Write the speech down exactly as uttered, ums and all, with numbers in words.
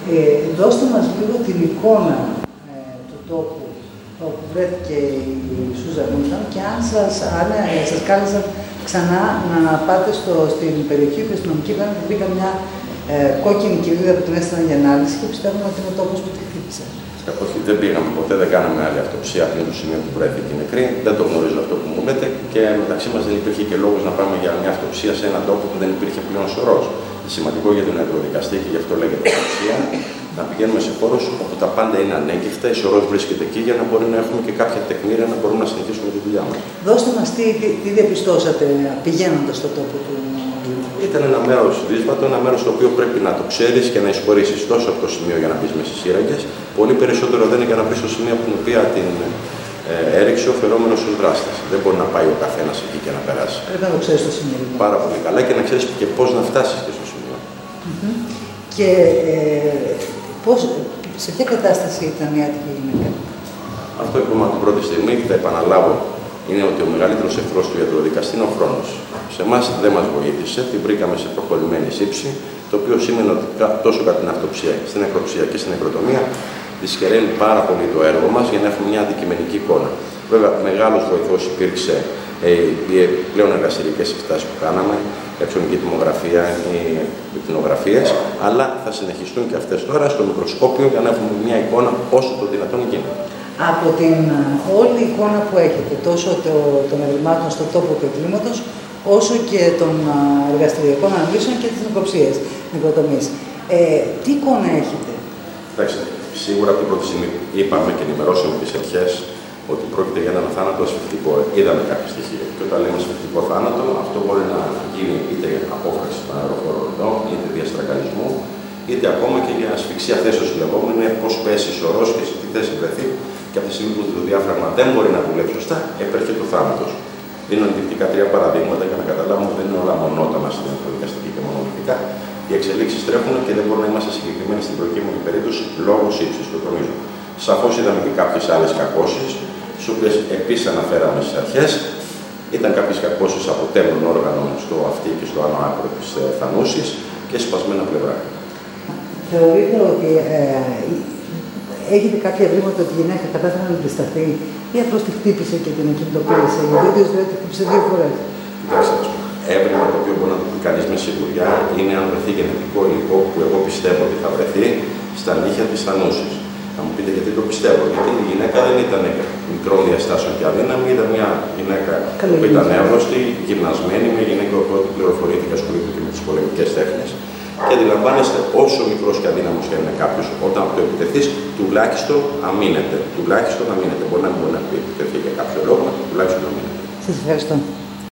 Ε, δώστε μας λίγο την εικόνα ε, του τόπου όπου βρέθηκε η Σούζα Νούταν και αν σας, αν, ε, σας κάλεσαν ξανά να πάτε στο, στην περιοχή του αστυνομική γραμμή που βρήκα μια ε, κόκκινη κυρίδα που την έστειλαν για ανάλυση και πιστεύουμε ότι είναι ο τόπος που τη χτύπησε. Όχι, δεν πήγαμε ποτέ, δεν κάναμε άλλη αυτοψία πριν το σημείο που βρέθηκε νεκρή. Δεν το γνωρίζω αυτό που μου λέτε και μεταξύ μας δεν υπήρχε και λόγος να πάμε για μια αυτοψία σε έναν τόπο που δεν υπήρχε πλέον σωρός. Σημαντικό για τον ιατροδικαστή και γι' αυτό λέγεται αυτοψία, να πηγαίνουμε σε χώρους όπου τα πάντα είναι ανέκυφτα, η σωρός βρίσκεται εκεί για να μπορεί να έχουμε και κάποια τεκμήρια να μπορούμε να συνεχίσουμε τη δουλειά μας. Δώστε μας τι, τι, τι διαπιστώσατε πηγαίνοντας στον τόπο του. Ήταν ένα μέρος δύσβατο, ένα μέρος το οποίο πρέπει να το ξέρεις και να εισχωρήσεις τόσο από το σημείο για να μπεις μέσα στις σύραγγες. Πολύ περισσότερο δεν είναι για να μπεις στο σημείο από την οποία την ε, έριξε ο φερόμενος στους δράστες. Δεν μπορεί να πάει ο καθένας εκεί και να περάσει. Πρέπει να το ξέρεις στο σημείο. Πάρα πολύ καλά και να ξέρεις και πώς να φτάσεις και στο σημείο. Mm-hmm. Και ε, πώς, σε ποια κατάσταση ήταν η άτυχη γυναίκα? Αυτό είπαμε από την πρώτη στιγμή και θα επαναλάβω. Είναι ότι ο μεγαλύτερος εχθρός του ιατροδικαστή είναι ο χρόνος. Σε εμάς δεν μας βοήθησε, την βρήκαμε σε προχωρημένη σύψη, το οποίο σήμαινε ότι τόσο κατά την αυτοψία, στην νεκροψία και στην νεκροτομία δυσχεραίνει πάρα πολύ το έργο μας για να έχουμε μια αντικειμενική εικόνα. Βέβαια, μεγάλος βοηθός υπήρξε ε, οι πλέον εργαστηριακές εξετάσεις που κάναμε, εξονική τιμογραφία, οι κτηνογραφίες, αλλά θα συνεχιστούν και αυτές τώρα στο μικροσκόπιο για να έχουμε μια εικόνα όσο το δυνατόν γίνεται. Από την όλη εικόνα που έχετε, τόσο το, των ευρημάτων στον τόπο του εγκλήματος, όσο και των εργαστηριακών αναλύσεων και τις νεκροψίες, νεκροτομίες. Ε, τι εικόνα έχετε? Εντάξει, σίγουρα από την πρώτη στιγμή είπαμε και ενημερώσαμε τις αρχές ότι πρόκειται για έναν θάνατο ασφυκτικό. Είδαμε κάποια στοιχεία. Και όταν λέμε ασφυκτικό θάνατο, αυτό μπορεί να γίνει είτε για απόφραξη των αεροφόρων εδώ, είτε διαστραγγαλισμού, είτε ακόμα και για ασφυξία θέσεως λεγόμενη, πώς πέσει η σωρός και σε τι θέση βρεθεί. Και από τη στιγμή που το διάφραγμα δεν μπορεί να δουλεύει σωστά, επέρχεται ο θάνατος. Δίνω ενδεικτικά τρία παραδείγματα για να καταλάβουμε ότι δεν είναι όλα μονότανα στην ιατροδικαστική και μονολυθικά. Οι εξελίξεις τρέχουν και δεν μπορούμε να είμαστε συγκεκριμένοι στην προκείμενη περίπτωση λόγω ύψης, το τονίζω. Σαφώς είδαμε και κάποιες άλλες κακώσεις, τις οποίες επίσης αναφέραμε στις αρχές. Ήταν κάποιες κακώσεις από τέμνων όργανων στο αυτί και στο άνω άκρο της θανούσης και σπασμένα πλευρά. Θεωρείτε ότι ε, έχετε κάποια ευρήματα ότι η γυναίκα κατάφερε να αντισταθεί ή απλώς τη χτύπησε και την εκκινητοποίησε? Γιατί ο ίδιος δηλαδή τη χτύπησε δύο φορές. Κοιτάξτε, έβριμα το οποίο μπορεί να το πει κανείς με σιγουριά είναι αν βρεθεί γενετικό υλικό που εγώ πιστεύω ότι θα βρεθεί στα νύχια της θανούσης. Θα μου πείτε γιατί το πιστεύω. Γιατί η γυναίκα δεν ήταν μικρών διαστάσεων και αδύναμη, ήταν μια γυναίκα που ήταν εύρωστη, γυμνασμένη, μια γυναίκα που πληροφορήθηκε, ασχολείται και με τις πολεμικές τέχνες. Και αντιλαμβάνεστε, όσο μικρός και αδύναμος και είναι κάποιος, όταν το επιτεθείς, τουλάχιστον αμήνεται. Τουλάχιστον αμήνεται. Μπορεί να μην μπορεί να επιτεθεί για κάποιο λόγο, τουλάχιστον αμήνεται. Σας ευχαριστώ.